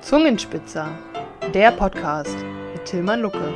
Zungenspitzer, der Podcast mit Tilman Lucke.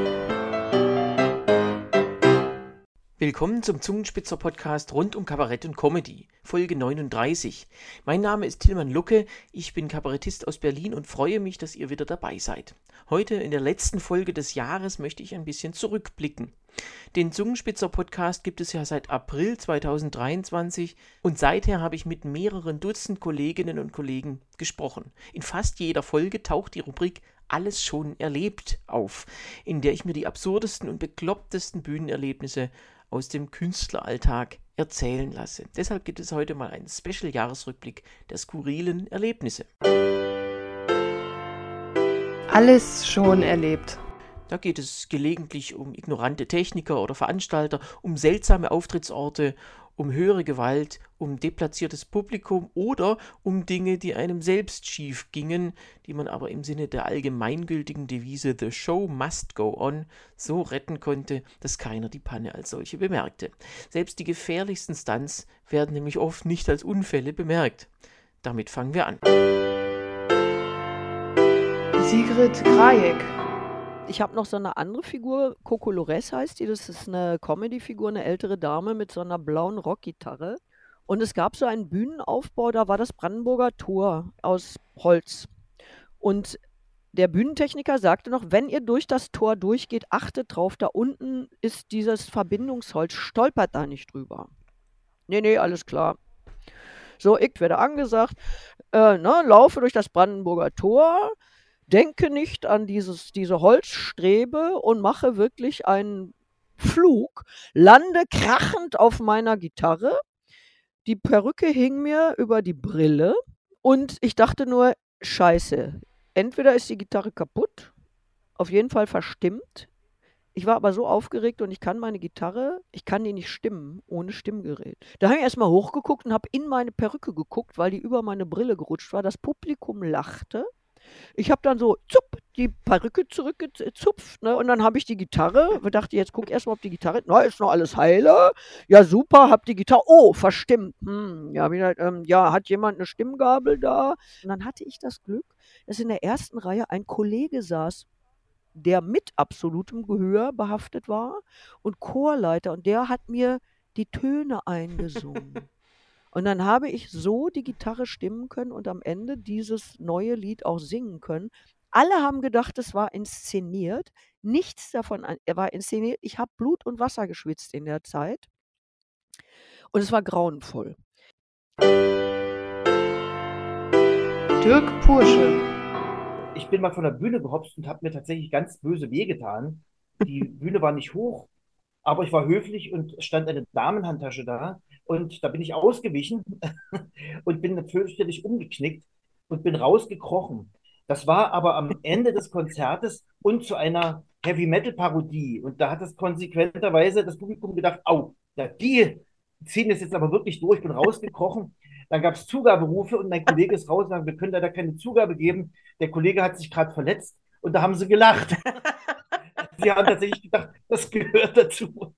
Willkommen zum Zungenspitzer-Podcast rund um Kabarett und Comedy, Folge 39. Mein Name ist Tilman Lucke, ich bin Kabarettist aus Berlin und freue mich, dass ihr wieder dabei seid. Heute, in der letzten Folge des Jahres, möchte ich ein bisschen zurückblicken. Den Zungenspitzer-Podcast gibt es ja seit April 2023 und seither habe ich mit mehreren Dutzend Kolleginnen und Kollegen gesprochen. In fast jeder Folge taucht die Rubrik Alles schon erlebt auf, in der ich mir die absurdesten und beklopptesten Bühnenerlebnisse aus dem Künstleralltag erzählen lasse. Deshalb gibt es heute mal einen Special-Jahresrückblick der skurrilen Erlebnisse. Alles schon erlebt. Da geht es gelegentlich um ignorante Techniker oder Veranstalter, um seltsame Auftrittsorte, um höhere Gewalt, um deplatziertes Publikum oder um Dinge, die einem selbst schief gingen, die man aber im Sinne der allgemeingültigen Devise "The show must go on" so retten konnte, dass keiner die Panne als solche bemerkte. Selbst die gefährlichsten Stunts werden nämlich oft nicht als Unfälle bemerkt. Damit fangen wir an. Sigrid Grajek. Ich habe noch so eine andere Figur, Coco Lores heißt die, das ist eine Comedy-Figur, eine ältere Dame mit so einer blauen Rockgitarre. Und es gab so einen Bühnenaufbau, da war das Brandenburger Tor aus Holz. Und der Bühnentechniker sagte noch, wenn ihr durch das Tor durchgeht, achtet drauf, da unten ist dieses Verbindungsholz, stolpert da nicht drüber. Nee, alles klar. So, ich werde angesagt, laufe durch das Brandenburger Tor, denke nicht an diese Holzstrebe und mache wirklich einen Flug, lande krachend auf meiner Gitarre. Die Perücke hing mir über die Brille und ich dachte nur, scheiße, entweder ist die Gitarre kaputt, auf jeden Fall verstimmt. Ich war aber so aufgeregt und ich kann die nicht stimmen, ohne Stimmgerät. Da habe ich erstmal hochgeguckt und habe in meine Perücke geguckt, weil die über meine Brille gerutscht war. Das Publikum lachte. Ich habe dann so die Perücke zurückgezupft, ne? Und dann habe ich die Gitarre, dachte jetzt guck erstmal, ob die Gitarre, ist noch alles heile, ja super, hab die Gitarre, oh, verstimmt, hat jemand eine Stimmgabel da? Und dann hatte ich das Glück, dass in der ersten Reihe ein Kollege saß, der mit absolutem Gehör behaftet war und Chorleiter und der hat mir die Töne eingesungen. Und dann habe ich so die Gitarre stimmen können und am Ende dieses neue Lied auch singen können. Alle haben gedacht, es war inszeniert. Nichts davon war inszeniert. Ich habe Blut und Wasser geschwitzt in der Zeit. Und es war grauenvoll. Dirk Pursche. Ich bin mal von der Bühne gehopst und habe mir tatsächlich ganz böse wehgetan. Die Bühne war nicht hoch, aber ich war höflich und stand eine Damenhandtasche da. Und da bin ich ausgewichen und bin fürchterlich umgeknickt und bin rausgekrochen. Das war aber am Ende des Konzertes und zu einer Heavy-Metal-Parodie. Und da hat es konsequenterweise das Publikum gedacht, au, ja, die ziehen das jetzt aber wirklich durch, bin rausgekrochen. Dann gab es Zugaberufe und mein Kollege ist raus und sagt, wir können leider keine Zugabe geben. Der Kollege hat sich gerade verletzt und da haben sie gelacht. Sie haben tatsächlich gedacht, das gehört dazu.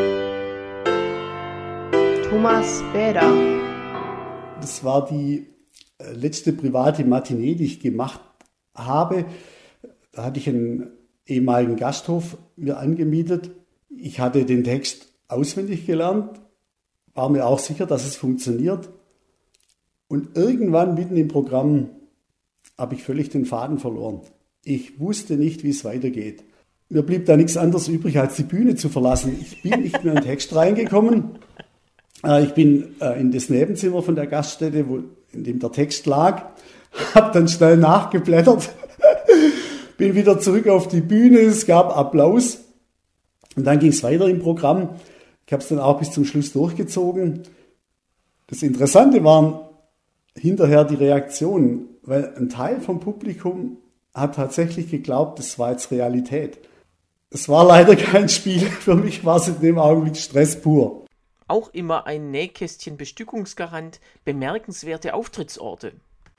Thomas Bäder. Das war die letzte private Matinee, die ich gemacht habe. Da hatte ich einen ehemaligen Gasthof mir angemietet. Ich hatte den Text auswendig gelernt, war mir auch sicher, dass es funktioniert. Und irgendwann mitten im Programm habe ich völlig den Faden verloren. Ich wusste nicht, wie es weitergeht. Mir blieb da nichts anderes übrig, als die Bühne zu verlassen. Ich bin nicht mehr in den Text reingekommen. Ich bin in das Nebenzimmer von der Gaststätte, in dem der Text lag, habe dann schnell nachgeblättert, bin wieder zurück auf die Bühne, es gab Applaus und dann ging es weiter im Programm. Ich habe es dann auch bis zum Schluss durchgezogen. Das Interessante waren hinterher die Reaktionen, weil ein Teil vom Publikum hat tatsächlich geglaubt, das war jetzt Realität. Es war leider kein Spiel, für mich war es in dem Augenblick Stress pur. Auch immer ein Nähkästchen-Bestückungsgarant, bemerkenswerte Auftrittsorte.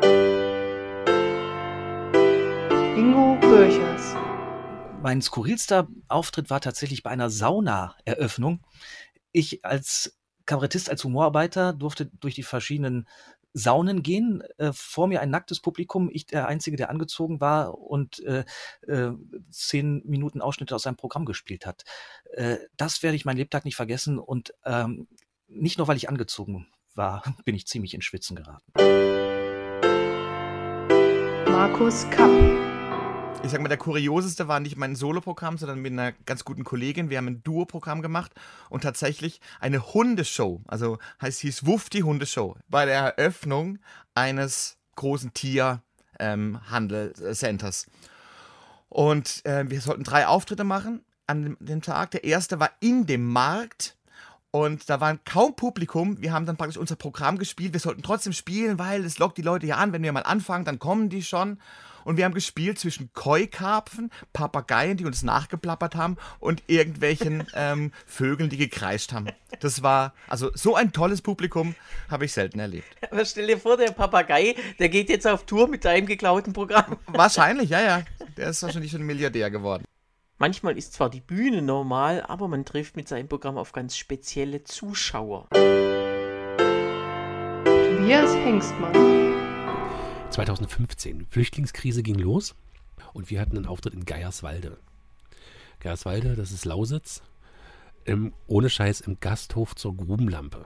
Ingo Bürchers. Mein skurrilster Auftritt war tatsächlich bei einer Sauna-Eröffnung. Ich als Kabarettist, als Humorarbeiter durfte durch die verschiedenen Saunen gehen, vor mir ein nacktes Publikum, ich der Einzige, der angezogen war und 10 Minuten Ausschnitte aus seinem Programm gespielt hat. Das werde ich mein Lebtag nicht vergessen und nicht nur, weil ich angezogen war, bin ich ziemlich ins Schwitzen geraten. Markus Kapp. Ich sag mal, der kurioseste war nicht mein Soloprogramm, sondern mit einer ganz guten Kollegin. Wir haben ein Duo-Programm gemacht und tatsächlich eine Hundeshow, also hieß Wuff die Hundeshow, bei der Eröffnung eines großen Tierhandel-Centers. Und wir sollten 3 Auftritte machen an dem Tag. Der erste war in dem Markt. Und da war kaum Publikum. Wir haben dann praktisch unser Programm gespielt. Wir sollten trotzdem spielen, weil es lockt die Leute ja an. Wenn wir mal anfangen, dann kommen die schon. Und wir haben gespielt zwischen Koi-Karpfen, Papageien, die uns nachgeplappert haben, und irgendwelchen Vögeln, die gekreischt haben. Das war, also so ein tolles Publikum habe ich selten erlebt. Aber stell dir vor, der Papagei, der geht jetzt auf Tour mit deinem geklauten Programm. Wahrscheinlich, ja. Der ist wahrscheinlich schon Milliardär geworden. Manchmal ist zwar die Bühne normal, aber man trifft mit seinem Programm auf ganz spezielle Zuschauer. Tobias Hengstmann. 2015, Flüchtlingskrise ging los und wir hatten einen Auftritt in Geierswalde. Geierswalde, das ist Lausitz, ohne Scheiß im Gasthof zur Grubenlampe.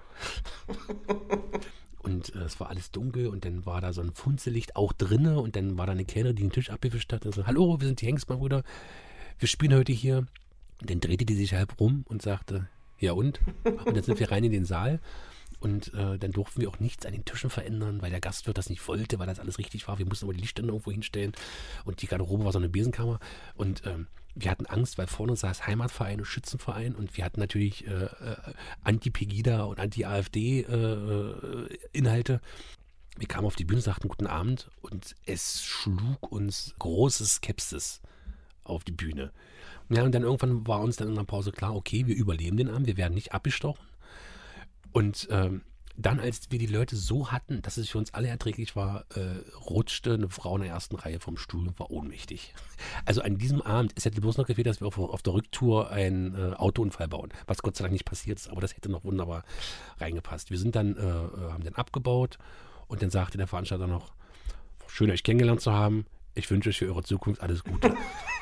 Und es war alles dunkel und dann war da so ein Funzellicht auch drinne und dann war da eine Kellnerin, die den Tisch abgewischt hat und so, hallo, wir sind die Hengstmann-Brüder, wir spielen heute hier. Und dann drehte die sich halb rum und sagte, ja und? Und dann sind wir rein in den Saal. Und dann durften wir auch nichts an den Tischen verändern, weil der Gastwirt das nicht wollte, weil das alles richtig war. Wir mussten aber die Lichtstände irgendwo hinstellen und die Garderobe war so eine Besenkammer. Und wir hatten Angst, weil vorne saß Heimatverein und Schützenverein und wir hatten natürlich Anti-Pegida und Anti-AfD-Inhalte. Wir kamen auf die Bühne, sagten guten Abend und es schlug uns große Skepsis auf die Bühne. Ja, und dann irgendwann war uns dann in der Pause klar, okay, wir überleben den Abend, wir werden nicht abgestochen. Und dann, als wir die Leute so hatten, dass es für uns alle erträglich war, rutschte eine Frau in der ersten Reihe vom Stuhl und war ohnmächtig. Also an diesem Abend, es hätte bloß noch gefehlt, dass wir auf der Rücktour einen Autounfall bauen, was Gott sei Dank nicht passiert ist, aber das hätte noch wunderbar reingepasst. Wir sind dann, haben dann abgebaut und dann sagte der Veranstalter noch, schön euch kennengelernt zu haben, ich wünsche euch für eure Zukunft alles Gute.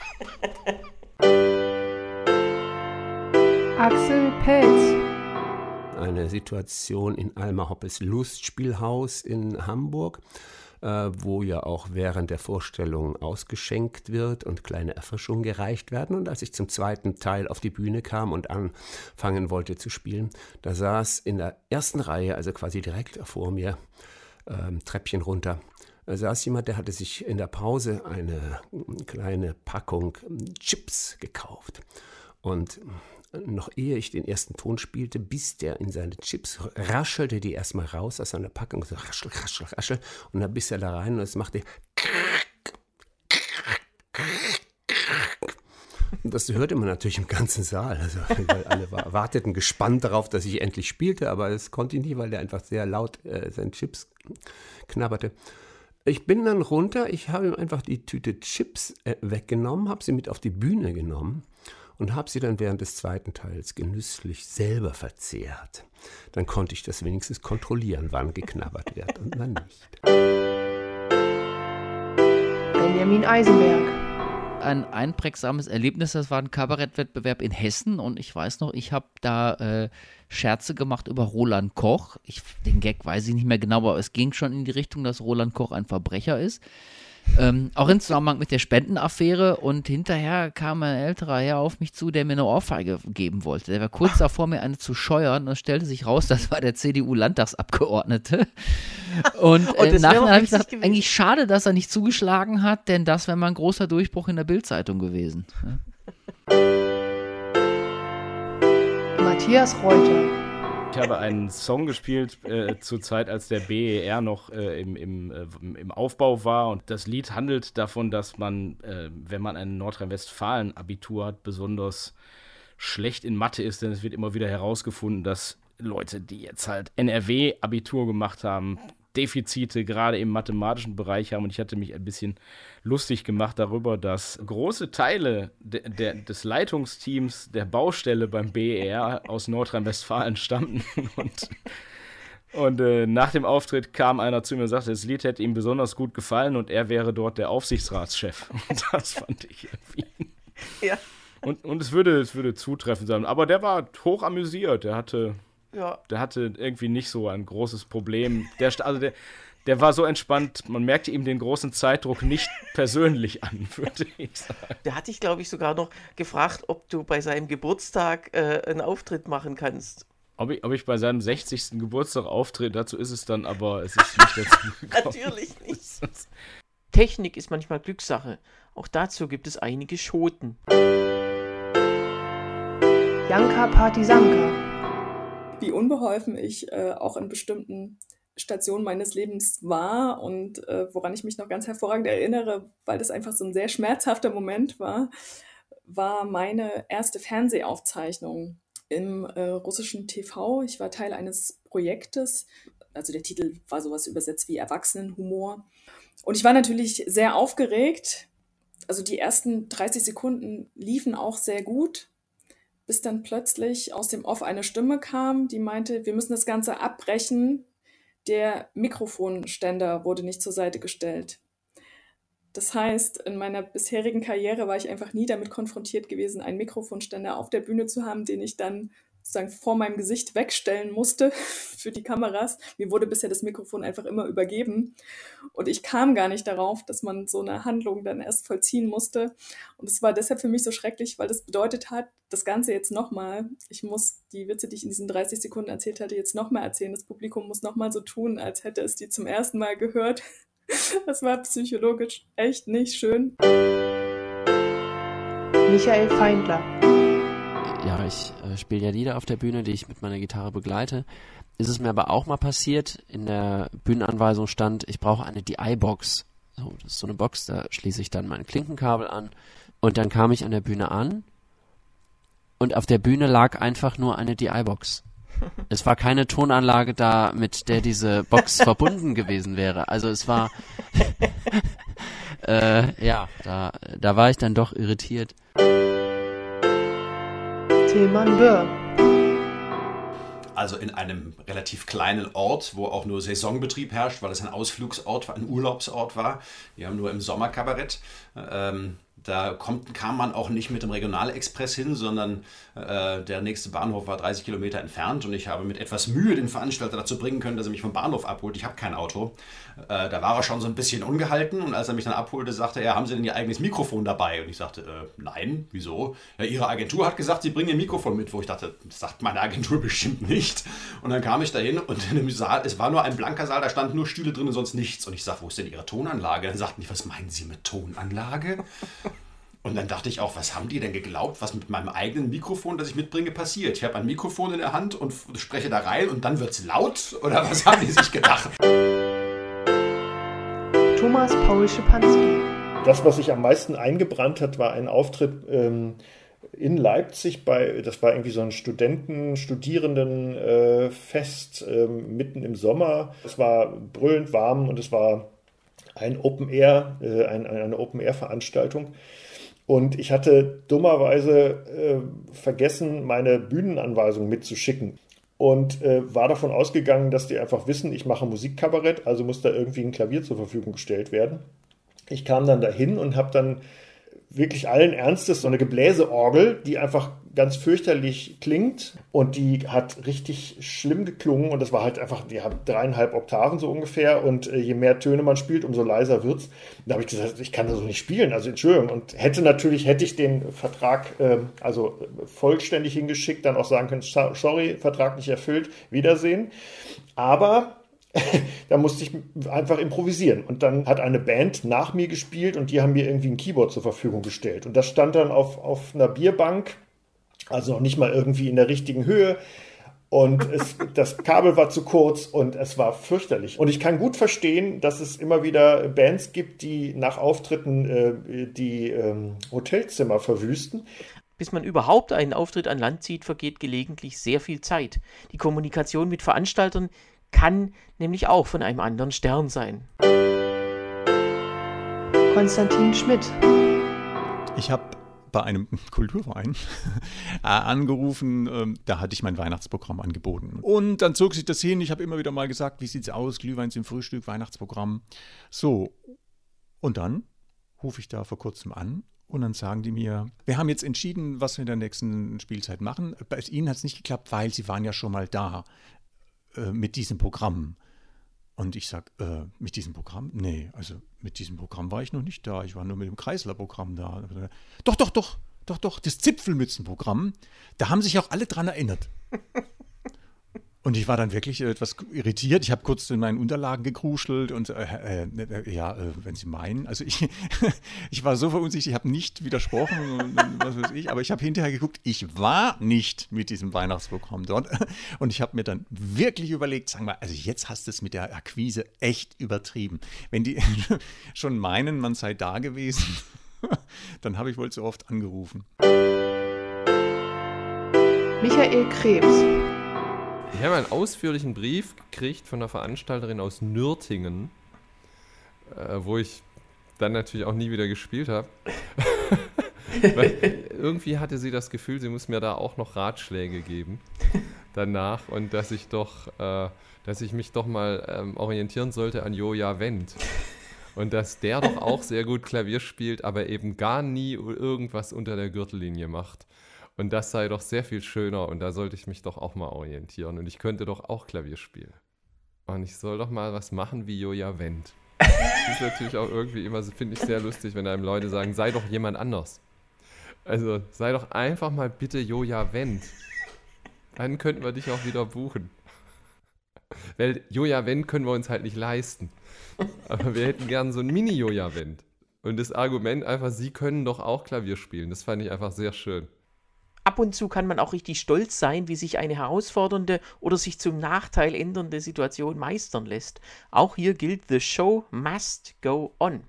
Axel Pelz. Eine Situation in Alma Hoppes Lustspielhaus in Hamburg, wo ja auch während der Vorstellung ausgeschenkt wird und kleine Erfrischungen gereicht werden. Und als ich zum zweiten Teil auf die Bühne kam und anfangen wollte zu spielen, da saß in der ersten Reihe, also quasi direkt vor mir, Treppchen runter, saß jemand, der hatte sich in der Pause eine kleine Packung Chips gekauft. Und noch ehe ich den ersten Ton spielte, biss der in seine Chips, raschelte die erstmal raus aus seiner Packung, so raschel, raschel, raschel, und dann biss er da rein und es machte und das hörte man natürlich im ganzen Saal, also, weil alle warteten gespannt darauf, dass ich endlich spielte, aber es konnte ich nicht, weil der einfach sehr laut seine Chips knabberte. Ich bin dann runter, ich habe ihm einfach die Tüte Chips weggenommen, habe sie mit auf die Bühne genommen und habe sie dann während des zweiten Teils genüsslich selber verzehrt. Dann konnte ich das wenigstens kontrollieren, wann geknabbert wird und wann nicht. Benjamin Eisenberg. Ein einprägsames Erlebnis, das war ein Kabarettwettbewerb in Hessen und ich weiß noch, ich habe da Scherze gemacht über Roland Koch. Den Gag weiß ich nicht mehr genau, aber es ging schon in die Richtung, dass Roland Koch ein Verbrecher ist. Auch im Zusammenhang mit der Spendenaffäre und hinterher kam ein älterer Herr auf mich zu, der mir eine Ohrfeige geben wollte. Der war kurz davor, mir eine zu scheuern und es stellte sich raus, das war der CDU-Landtagsabgeordnete. Und nachher habe ich gesagt, eigentlich schade, dass er nicht zugeschlagen hat, denn das wäre mal ein großer Durchbruch in der Bild-Zeitung gewesen. Matthias Reuter. Ich habe einen Song gespielt zur Zeit, als der BER noch im Aufbau war. Und das Lied handelt davon, dass man, wenn man ein Nordrhein-Westfalen-Abitur hat, besonders schlecht in Mathe ist. Denn es wird immer wieder herausgefunden, dass Leute, die jetzt halt NRW-Abitur gemacht haben, Defizite gerade im mathematischen Bereich haben. Und ich hatte mich ein bisschen lustig gemacht darüber, dass große Teile des Leitungsteams der Baustelle beim BER aus Nordrhein-Westfalen stammten. Und Und nach dem Auftritt kam einer zu mir und sagte, das Lied hätte ihm besonders gut gefallen und er wäre dort der Aufsichtsratschef. Und das fand ich irgendwie. Ja. Und es würde zutreffend sein. Aber der war hoch amüsiert. Der hatte irgendwie nicht so ein großes Problem. Der war so entspannt, man merkte ihm den großen Zeitdruck nicht persönlich an, würde ich sagen. Der hat dich, glaube ich, sogar noch gefragt, ob du bei seinem Geburtstag einen Auftritt machen kannst. Ob ich bei seinem 60. Geburtstag auftrete, dazu ist es dann, aber es ist nicht dazu gekommen. Natürlich nicht. Technik ist manchmal Glückssache. Auch dazu gibt es einige Schoten. Janka Partisanka. Wie unbeholfen ich auch in bestimmten Stationen meines Lebens war und woran ich mich noch ganz hervorragend erinnere, weil das einfach so ein sehr schmerzhafter Moment war meine erste Fernsehaufzeichnung im russischen TV. Ich war Teil eines Projektes, also der Titel war sowas übersetzt wie Erwachsenenhumor. Und ich war natürlich sehr aufgeregt. Also die ersten 30 Sekunden liefen auch sehr gut, bis dann plötzlich aus dem Off eine Stimme kam, die meinte, wir müssen das Ganze abbrechen. Der Mikrofonständer wurde nicht zur Seite gestellt. Das heißt, in meiner bisherigen Karriere war ich einfach nie damit konfrontiert gewesen, einen Mikrofonständer auf der Bühne zu haben, den ich dann sozusagen vor meinem Gesicht wegstellen musste für die Kameras. Mir wurde bisher das Mikrofon einfach immer übergeben und ich kam gar nicht darauf, dass man so eine Handlung dann erst vollziehen musste. Und es war deshalb für mich so schrecklich, weil das bedeutet hat, das Ganze jetzt nochmal, ich muss die Witze, die ich in diesen 30 Sekunden erzählt hatte, jetzt nochmal erzählen. Das Publikum muss nochmal so tun, als hätte es die zum ersten Mal gehört. Das war psychologisch echt nicht schön. Michael Feindler. Ja, ich spiele ja Lieder auf der Bühne, die ich mit meiner Gitarre begleite. Ist es mir aber auch mal passiert, in der Bühnenanweisung stand, ich brauche eine DI-Box. So, das ist so eine Box, da schließe ich dann mein Klinkenkabel an. Und dann kam ich an der Bühne an und auf der Bühne lag einfach nur eine DI-Box. Es war keine Tonanlage da, mit der diese Box verbunden gewesen wäre. Also es war, ja, da war ich dann doch irritiert. Tilman Böhr. Also in einem relativ kleinen Ort, wo auch nur Saisonbetrieb herrscht, weil es ein Ausflugsort war, ein Urlaubsort war. Wir haben nur im Sommer Kabarett. Da kam man auch nicht mit dem Regionalexpress hin, sondern der nächste Bahnhof war 30 Kilometer entfernt und ich habe mit etwas Mühe den Veranstalter dazu bringen können, dass er mich vom Bahnhof abholt. Ich habe kein Auto. Da war er schon so ein bisschen ungehalten und als er mich dann abholte, sagte er, haben Sie denn Ihr eigenes Mikrofon dabei? Und ich sagte, nein, wieso? Ja, Ihre Agentur hat gesagt, Sie bringen Ihr Mikrofon mit, wo ich dachte, das sagt meine Agentur bestimmt nicht. Und dann kam ich dahin und in dem Saal, es war nur ein blanker Saal, da standen nur Stühle drin und sonst nichts. Und ich sagte, wo ist denn Ihre Tonanlage? Dann sagten die, was meinen Sie mit Tonanlage? Und dann dachte ich auch, was haben die denn geglaubt, was mit meinem eigenen Mikrofon, das ich mitbringe, passiert? Ich habe ein Mikrofon in der Hand und spreche da rein und dann wird's laut? Oder was haben die sich gedacht? Thomas Paul Schipanski. Das, was sich am meisten eingebrannt hat, war ein Auftritt in Leipzig das war irgendwie so ein Studierendenfest mitten im Sommer. Es war brüllend warm und es war ein eine Open-Air-Veranstaltung. Und ich hatte dummerweise vergessen, meine Bühnenanweisung mitzuschicken. Und war davon ausgegangen, dass die einfach wissen, ich mache Musikkabarett, also muss da irgendwie ein Klavier zur Verfügung gestellt werden. Ich kam dann dahin und habe dann wirklich allen Ernstes so eine Gebläseorgel, die einfach ganz fürchterlich klingt und die hat richtig schlimm geklungen und das war halt einfach, die hat 3,5 Oktaven so ungefähr und je mehr Töne man spielt, umso leiser wird's. Da habe ich gesagt, ich kann das so nicht spielen, also Entschuldigung. Und hätte ich den Vertrag vollständig hingeschickt, dann auch sagen können, sorry, Vertrag nicht erfüllt, Wiedersehen. Aber da musste ich einfach improvisieren. Und dann hat eine Band nach mir gespielt und die haben mir irgendwie ein Keyboard zur Verfügung gestellt. Und das stand dann auf einer Bierbank, also noch nicht mal irgendwie in der richtigen Höhe. Und das Kabel war zu kurz und es war fürchterlich. Und ich kann gut verstehen, dass es immer wieder Bands gibt, die nach Auftritten die Hotelzimmer verwüsten. Bis man überhaupt einen Auftritt an Land zieht, vergeht gelegentlich sehr viel Zeit. Die Kommunikation mit Veranstaltern kann nämlich auch von einem anderen Stern sein. Konstantin Schmidt. Ich habe bei einem Kulturverein angerufen, da hatte ich mein Weihnachtsprogramm angeboten. Und dann zog sich das hin, ich habe immer wieder mal gesagt, wie sieht's aus, Glühwein zum Frühstück, Weihnachtsprogramm. So, und dann rufe ich da vor kurzem an und dann sagen die mir, wir haben jetzt entschieden, was wir in der nächsten Spielzeit machen. Bei Ihnen hat es nicht geklappt, weil Sie waren ja schon mal da mit diesem Programm. Und ich sage, mit diesem Programm? Nee, also mit diesem Programm war ich noch nicht da. Ich war nur mit dem Kreisler-Programm da. Doch, das Zipfelmützenprogramm, da haben sich auch alle dran erinnert. Und ich war dann wirklich etwas irritiert. Ich habe kurz in meinen Unterlagen gekruschelt und wenn Sie meinen. Also ich war so verunsichert, ich habe nicht widersprochen und was weiß ich. Aber ich habe hinterher geguckt, ich war nicht mit diesem Weihnachtsprogramm dort. Und ich habe mir dann wirklich überlegt, sag mal, also jetzt hast du es mit der Akquise echt übertrieben. Wenn die schon meinen, man sei da gewesen, dann habe ich wohl zu oft angerufen. Michael Krebs. Ich habe einen ausführlichen Brief gekriegt von einer Veranstalterin aus Nürtingen, wo ich dann natürlich auch nie wieder gespielt habe. Weil irgendwie hatte sie das Gefühl, sie muss mir da auch noch Ratschläge geben danach und dass ich mich doch mal orientieren sollte an Joja Wendt. Und dass der doch auch sehr gut Klavier spielt, aber eben gar nie irgendwas unter der Gürtellinie macht. Und das sei doch sehr viel schöner und da sollte ich mich doch auch mal orientieren. Und ich könnte doch auch Klavier spielen. Und ich soll doch mal was machen wie Joja Wendt. Das ist natürlich auch irgendwie immer, finde ich, sehr lustig, wenn einem Leute sagen, sei doch jemand anders. Also sei doch einfach mal bitte Joja Wendt. Dann könnten wir dich auch wieder buchen. Weil Joja Wendt können wir uns halt nicht leisten. Aber wir hätten gern so ein Mini-Joja Wendt. Und das Argument einfach, sie können doch auch Klavier spielen. Das fand ich einfach sehr schön. Ab und zu kann man auch richtig stolz sein, wie sich eine herausfordernde oder sich zum Nachteil ändernde Situation meistern lässt. Auch hier gilt, the show must go on.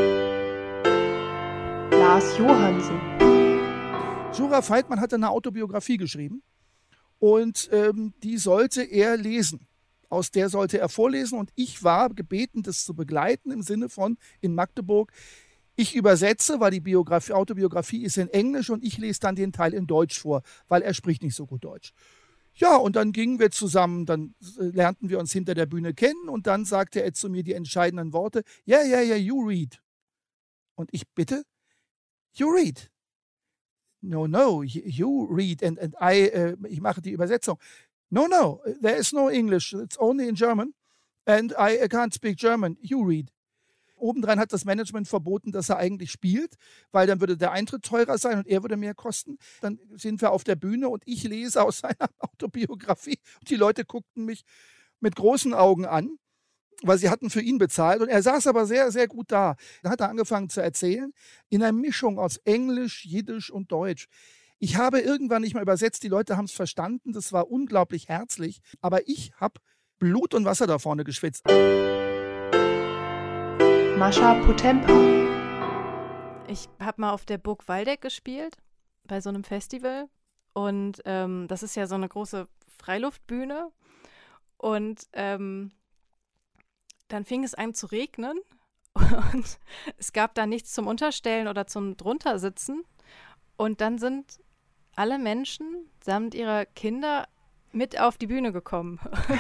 Lars Johansen. Jura Feitmann hatte eine Autobiografie geschrieben und die sollte er lesen. Aus der sollte er vorlesen und ich war gebeten, das zu begleiten im Sinne von in Magdeburg. Ich übersetze, weil die Autobiografie ist in Englisch und ich lese dann den Teil in Deutsch vor, weil er spricht nicht so gut Deutsch. Ja, und dann gingen wir zusammen, dann lernten wir uns hinter der Bühne kennen und dann sagte er zu mir die entscheidenden Worte, yeah, you read. Und ich bitte, you read. No, you read and ich mache die Übersetzung. No, there is no English, it's only in German and I can't speak German, you read. Obendrein hat das Management verboten, dass er eigentlich spielt, weil dann würde der Eintritt teurer sein und er würde mehr kosten. Dann sind wir auf der Bühne und ich lese aus seiner Autobiografie und die Leute guckten mich mit großen Augen an, weil sie hatten für ihn bezahlt und er saß aber sehr, sehr gut da. Dann hat er angefangen zu erzählen in einer Mischung aus Englisch, Jiddisch und Deutsch. Ich habe irgendwann nicht mal übersetzt, die Leute haben es verstanden, das war unglaublich herzlich, aber ich habe Blut und Wasser da vorne geschwitzt. Mascha Potempa. Ich habe mal auf der Burg Waldeck gespielt, bei so einem Festival. Und das ist ja so eine große Freiluftbühne. Und dann fing es an zu regnen. Und es gab da nichts zum Unterstellen oder zum Druntersitzen. Und dann sind alle Menschen samt ihrer Kinder mit auf die Bühne gekommen.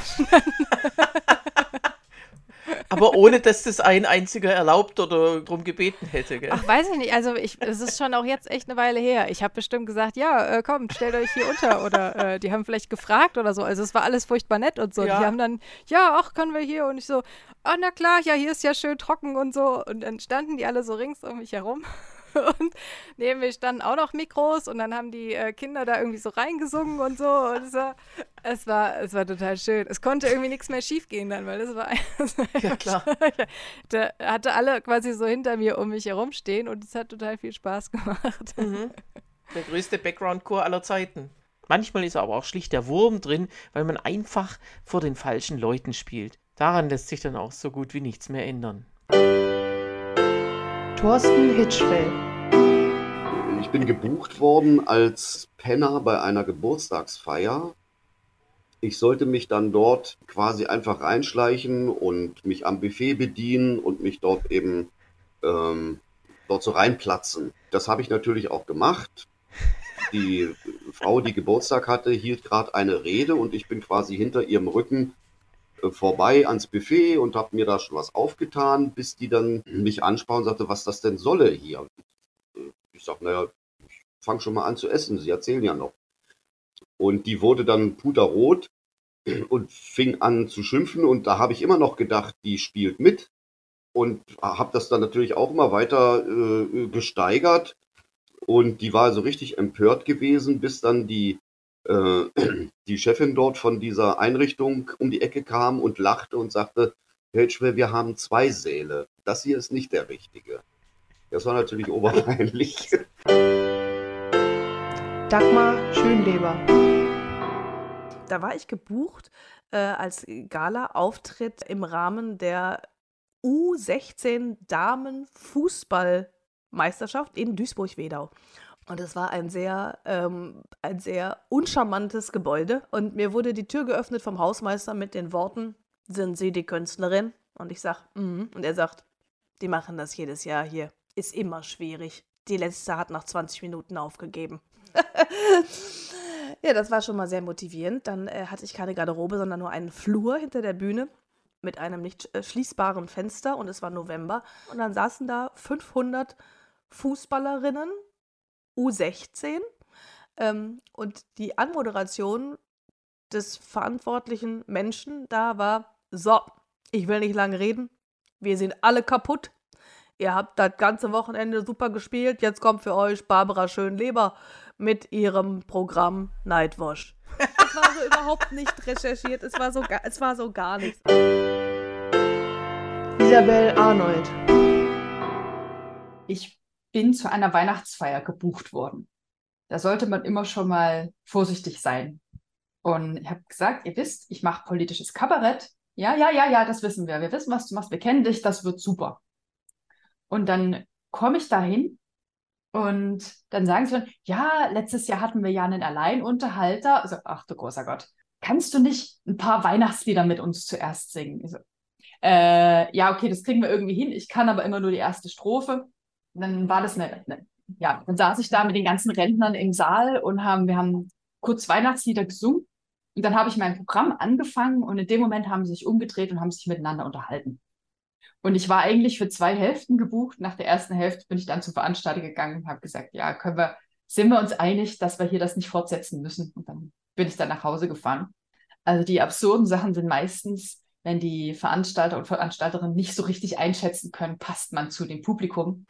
Aber ohne, dass das ein einziger erlaubt oder drum gebeten hätte, gell? Ach, weiß ich nicht. Also es ist schon auch jetzt echt eine Weile her. Ich habe bestimmt gesagt, ja, kommt, stellt euch hier unter. Oder die haben vielleicht gefragt oder so. Also es war alles furchtbar nett und so. Ja. Die haben dann, ja, ach, können wir hier? Und ich so, ah, na klar, ja, hier ist ja schön trocken und so. Und dann standen die alle so rings um mich herum. Und neben mir standen auch noch Mikros und dann haben die Kinder da irgendwie so reingesungen und so. Und es war total schön. Es konnte irgendwie nichts mehr schief gehen dann, weil das war ja, klar. Da hatte alle quasi so hinter mir um mich herumstehen und es hat total viel Spaß gemacht. Mhm. Der größte Background-Chor aller Zeiten. Manchmal ist aber auch schlicht der Wurm drin, weil man einfach vor den falschen Leuten spielt. Daran lässt sich dann auch so gut wie nichts mehr ändern. Thorsten Hitschfeld. Ich bin gebucht worden als Penner bei einer Geburtstagsfeier. Ich sollte mich dann dort quasi einfach reinschleichen und mich am Buffet bedienen und mich dort eben dort so reinplatzen. Das habe ich natürlich auch gemacht. Die Frau, die Geburtstag hatte, hielt gerade eine Rede und ich bin quasi hinter ihrem Rücken vorbei ans Buffet und habe mir da schon was aufgetan, bis die dann mich ansprach und sagte, was das denn solle hier. Ich sage, naja, ich fange schon mal an zu essen, Sie erzählen ja noch. Und die wurde dann puterrot und fing an zu schimpfen und da habe ich immer noch gedacht, die spielt mit und habe das dann natürlich auch immer weiter gesteigert. Und die war so richtig empört gewesen, bis dann die Chefin dort von dieser Einrichtung um die Ecke kam und lachte und sagte, Herr Hitschwer, wir haben 2 Säle. Das hier ist nicht der richtige. Das war natürlich oberpeinlich. Dagmar Schönleber. Da war ich gebucht als Gala-Auftritt im Rahmen der U16 Damen-Fußballmeisterschaft in Duisburg-Wedau. Und es war ein sehr uncharmantes Gebäude. Und mir wurde die Tür geöffnet vom Hausmeister mit den Worten, sind Sie die Künstlerin? Und ich sag, Und er sagt, die machen das jedes Jahr hier. Ist immer schwierig. Die letzte hat nach 20 Minuten aufgegeben. Ja, das war schon mal sehr motivierend. Dann hatte ich keine Garderobe, sondern nur einen Flur hinter der Bühne mit einem nicht schließbaren Fenster und es war November. Und dann saßen da 500 Fußballerinnen, U16, und die Anmoderation des verantwortlichen Menschen da war, so, ich will nicht lange reden, wir sind alle kaputt. Ihr habt das ganze Wochenende super gespielt, jetzt kommt für euch Barbara Schönleber mit ihrem Programm Nightwash. Es war so überhaupt nicht recherchiert, es war so gar nichts. Isabel Arnold. Ich bin zu einer Weihnachtsfeier gebucht worden. Da sollte man immer schon mal vorsichtig sein. Und ich habe gesagt, ihr wisst, ich mache politisches Kabarett. Ja, das wissen wir. Wir wissen, was du machst. Wir kennen dich, das wird super. Und dann komme ich dahin und dann sagen sie, ja, letztes Jahr hatten wir ja einen Alleinunterhalter. Also, ach du großer Gott, kannst du nicht ein paar Weihnachtslieder mit uns zuerst singen? Ich so, ja, okay, das kriegen wir irgendwie hin. Ich kann aber immer nur die erste Strophe. Und dann war das dann saß ich da mit den ganzen Rentnern im Saal und wir haben kurz Weihnachtslieder gesungen. Und dann habe ich mein Programm angefangen und in dem Moment haben sie sich umgedreht und haben sich miteinander unterhalten. Und ich war eigentlich für 2 Hälften gebucht. Nach der ersten Hälfte bin ich dann zum Veranstalter gegangen und habe gesagt, ja, sind wir uns einig, dass wir hier das nicht fortsetzen müssen? Und dann bin ich dann nach Hause gefahren. Also die absurden Sachen sind meistens, wenn die Veranstalter und Veranstalterinnen nicht so richtig einschätzen können, passt man zu dem Publikum.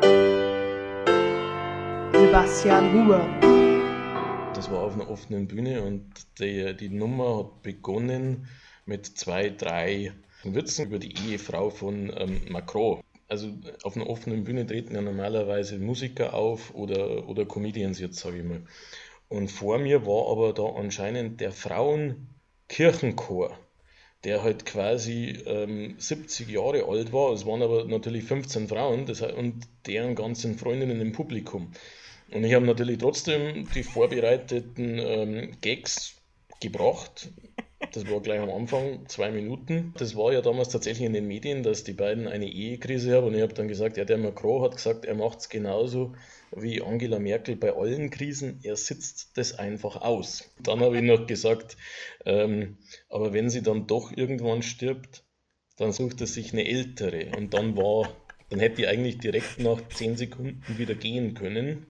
Sebastian Huber. Das war auf einer offenen Bühne und die Nummer hat begonnen mit 2, 3 Witzen über die Ehefrau von Macron. Also auf einer offenen Bühne treten ja normalerweise Musiker auf oder Comedians jetzt, sage ich mal. Und vor mir war aber da anscheinend der Frauenkirchenchor, der halt quasi 70 Jahre alt war. Es waren aber natürlich 15 Frauen und deren ganzen Freundinnen im Publikum. Und ich habe natürlich trotzdem die vorbereiteten Gags gebracht. Das war gleich am Anfang, 2 Minuten. Das war ja damals tatsächlich in den Medien, dass die beiden eine Ehekrise haben. Und ich habe dann gesagt, ja, der Macron hat gesagt, er macht es genauso wie Angela Merkel bei allen Krisen. Er sitzt das einfach aus. Dann habe ich noch gesagt, aber wenn sie dann doch irgendwann stirbt, dann sucht er sich eine ältere. Und dann hätte ich eigentlich direkt nach 10 Sekunden wieder gehen können.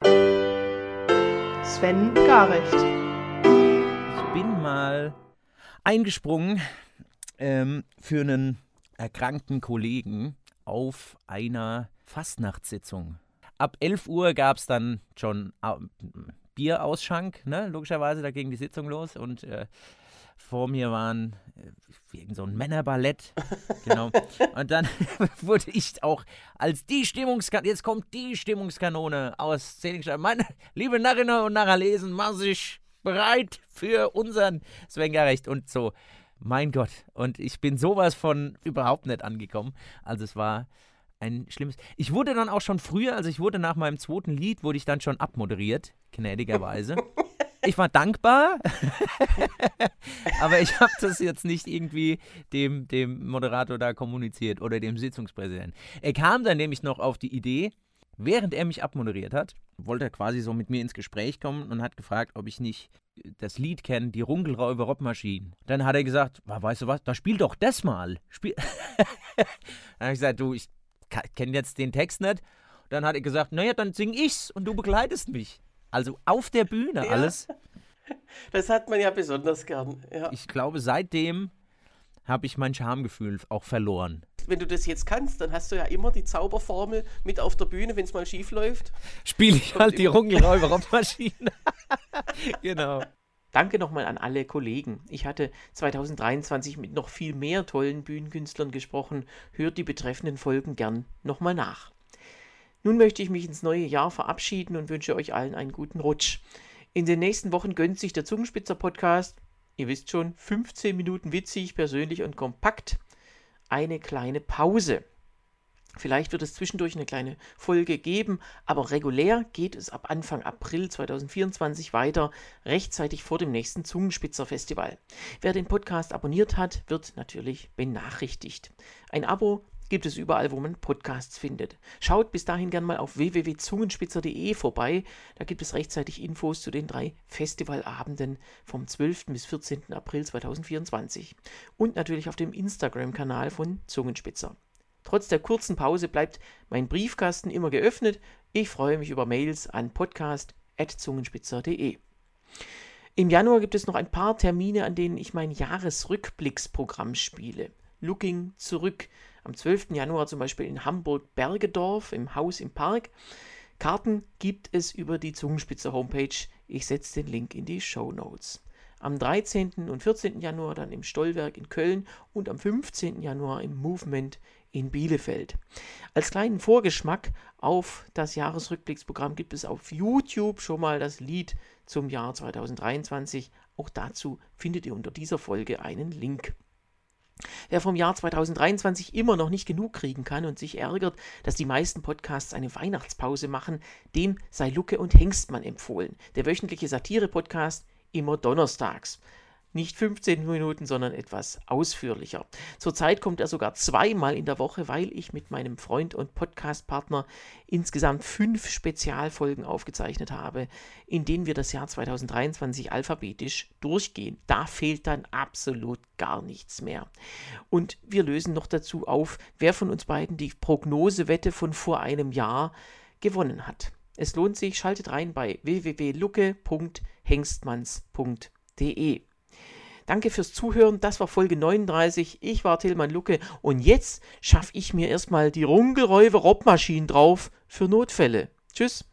Sven Garecht. Ich bin mal eingesprungen für einen erkrankten Kollegen auf einer Fastnachtssitzung. Ab 11 Uhr gab es dann schon Bierausschank, ne? Logischerweise, da ging die Sitzung los und vor mir waren irgend so ein Männerballett, genau. Und dann wurde ich auch als jetzt kommt die Stimmungskanone aus Szenenstein. Meine liebe Narrinnen und Narralesen, machen Sie sich bereit für unseren Sven Garecht und so. Mein Gott, und ich bin sowas von überhaupt nicht angekommen. Also es war ein schlimmes... Ich wurde dann auch schon früher, also ich wurde nach meinem 2. Lied, wurde ich dann schon abmoderiert, gnädigerweise. Ich war dankbar, aber ich habe das jetzt nicht irgendwie dem Moderator da kommuniziert oder dem Sitzungspräsidenten. Er kam dann nämlich noch auf die Idee, während er mich abmoderiert hat, wollte er quasi so mit mir ins Gespräch kommen und hat gefragt, ob ich nicht das Lied kenne, die Runkelräuber Rockmaschinen. Dann hat er gesagt, weißt du was, da spiel doch das mal. Dann habe ich gesagt, du, ich kenne jetzt den Text nicht. Dann hat er gesagt, naja, dann sing ich's und du begleitest mich. Also auf der Bühne alles. Das hat man ja besonders gern. Ja. Ich glaube, seitdem habe ich mein Schamgefühl auch verloren. Wenn du das jetzt kannst, dann hast du ja immer die Zauberformel mit auf der Bühne, wenn es mal schief läuft. Spiele ich halt die Runkelräuber-Rockmaschine. Genau. Danke nochmal an alle Kollegen. Ich hatte 2023 mit noch viel mehr tollen Bühnenkünstlern gesprochen. Hört die betreffenden Folgen gern nochmal nach. Nun möchte ich mich ins neue Jahr verabschieden und wünsche euch allen einen guten Rutsch. In den nächsten Wochen gönnt sich der Zungenspitzer-Podcast, ihr wisst schon, 15 Minuten witzig, persönlich und kompakt, eine kleine Pause. Vielleicht wird es zwischendurch eine kleine Folge geben, aber regulär geht es ab Anfang April 2024 weiter, rechtzeitig vor dem nächsten Zungenspitzer-Festival. Wer den Podcast abonniert hat, wird natürlich benachrichtigt. Ein Abo gibt es überall, wo man Podcasts findet. Schaut bis dahin gern mal auf www.zungenspitzer.de vorbei. Da gibt es rechtzeitig Infos zu den 3 Festivalabenden vom 12. bis 14. April 2024. Und natürlich auf dem Instagram-Kanal von Zungenspitzer. Trotz der kurzen Pause bleibt mein Briefkasten immer geöffnet. Ich freue mich über Mails an podcast@zungenspitzer.de. Im Januar gibt es noch ein paar Termine, an denen ich mein Jahresrückblicksprogramm spiele. Looking zurück. Am 12. Januar zum Beispiel in Hamburg-Bergedorf im Haus im Park. Karten gibt es über die Zungenspitzer Homepage. Ich setze den Link in die Shownotes. Am 13. und 14. Januar dann im Stollwerk in Köln und am 15. Januar im Movement in Bielefeld. Als kleinen Vorgeschmack auf das Jahresrückblicksprogramm gibt es auf YouTube schon mal das Lied zum Jahr 2023. Auch dazu findet ihr unter dieser Folge einen Link. Wer vom Jahr 2023 immer noch nicht genug kriegen kann und sich ärgert, dass die meisten Podcasts eine Weihnachtspause machen, dem sei Lucke und Hengstmann empfohlen. Der wöchentliche Satire-Podcast immer donnerstags. Nicht 15 Minuten, sondern etwas ausführlicher. Zurzeit kommt er sogar 2-mal in der Woche, weil ich mit meinem Freund und Podcastpartner insgesamt 5 Spezialfolgen aufgezeichnet habe, in denen wir das Jahr 2023 alphabetisch durchgehen. Da fehlt dann absolut gar nichts mehr. Und wir lösen noch dazu auf, wer von uns beiden die Prognosewette von vor einem Jahr gewonnen hat. Es lohnt sich, schaltet rein bei www.lucke.hengstmanns.de. Danke fürs Zuhören, das war Folge 39, ich war Tilman Lucke und jetzt schaffe ich mir erstmal die Runkelräuber Rockmaschinen drauf für Notfälle. Tschüss.